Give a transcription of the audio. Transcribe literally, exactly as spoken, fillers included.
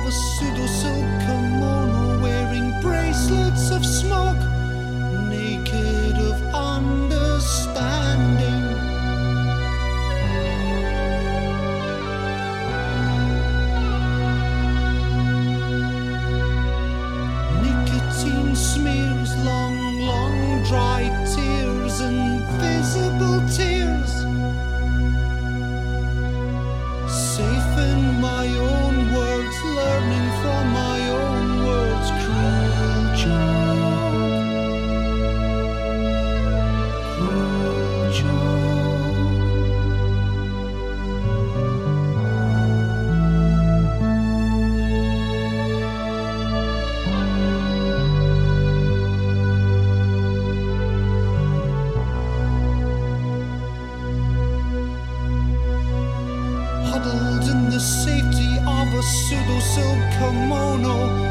of a pseudo silk kimono, wearing bracelets of smoke, naked of understanding. Nicotine smears, long, long dry tears, invisible tears. Safe in my own words, learning from my own words. Cruel joke, cruel joke. Huddled in the safety of a pseudo silk kimono,